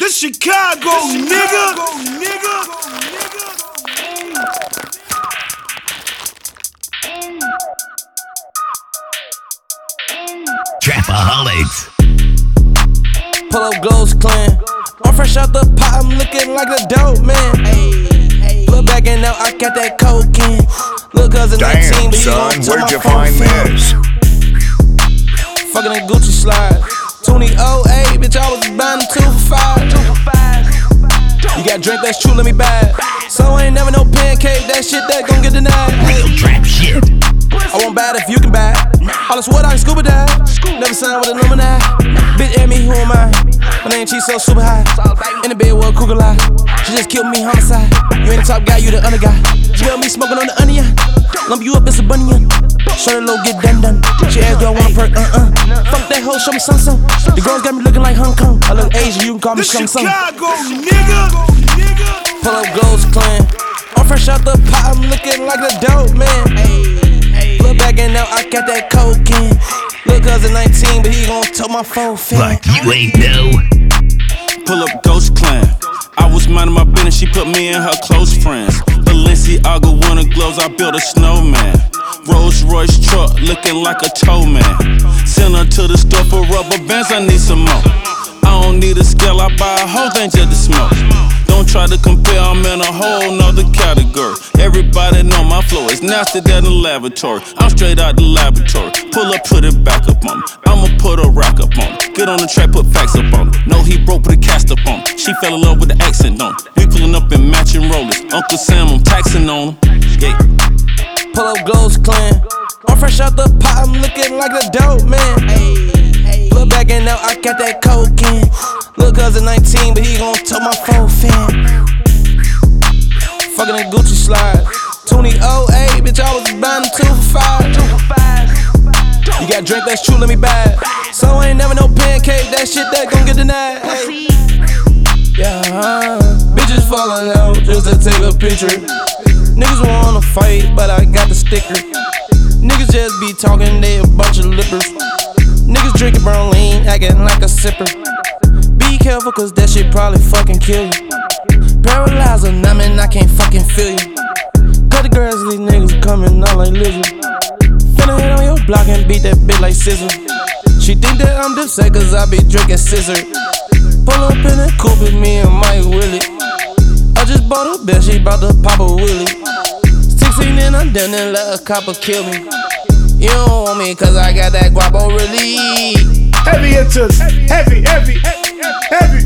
This Chicago, nigga. Trapaholics. Pull up Ghost Clan. I'm fresh out the pot, I'm looking like a dope man. Look back and now I got that cocaine. Look, cousin 19, but son, you where'd you find this? Fucking that Gucci slide. 2008, bitch, I was buying them 2 for $5. You got drink that's true, let me buy it. So ain't never no pancake, that shit that gon' get denied. Real trap shit. I won't buy it if you can buy it. All this wood I can scuba dive. Never signed with Illuminati. Bitch at me, who am I? My name cheese so super high. In the bed with a cougar lie. She just killed me homicide. You ain't the top guy, you the under guy. She got me smoking on the onion. Lump you up, it's a bunyan. Show the low, get done. She asked, do I want a perk? Fuck that hoe, show me some. The girls got me looking like Hong Kong. I look Asian, you can call me some. Chicago, nigga. Pull up Ghost Clan. I'm fresh out the pot, I'm looking like a dope man. Look back and now I got that cocaine. Look, cousin 19, but he gon' tell my phone fan. Like you ain't know. Pull up Ghost Clan. I was minding my business, she put me in her close friends. Balenciaga winter gloves, I built a snowman. Rolls Royce truck, looking like a tow man. Send her to the store for rubber bands, I need some more. I don't need a scale, I buy a whole thing just to smoke. Don't try to compare, I'm in a whole nother category. Everybody know my flow is nasty than the laboratory. I'm straight out the laboratory. Pull up, put it back up on me. I'ma put a rack up on it. Get on the track, put facts up on it. No, he broke, put a cast up on it. She fell in love with the accent on it. We pulling up in matching rollers. Uncle Sam, I'm taxing on him. Yeah. Pull up Ghost Clan. I'm fresh out the pot, I'm looking like a dope man. Look back and now I got that cocaine. Look, cousin 19, but he gon' tell my phone fan. Fucking that Gucci slide. 2008, bitch, I was buying them 2 for $5. You got drink that's true, let me buy it. So ain't never no pancake, that shit that gon' get denied. Yeah, bitches falling out just to take a picture. Niggas wanna fight, but I got the sticker. Niggas just be talking, they a bunch of lippers. Niggas drinking brown lean, acting like a sipper. Be careful, cause that shit probably fucking kill you. Paralyzer, numbing, I can't fucking feel you. Cut the grass, these niggas coming out like lizard. Finna hit on your block and beat that bitch like scissor. She think that I'm Dipset cause I be drinking scissor. Pull up in a coupe with me and Mike Willie. I just bought a bitch, she bout to pop a wheelie. 16 and I'm done and let a copper kill me. You don't want me cause I got that guapo really. Heavy hitters, heavy.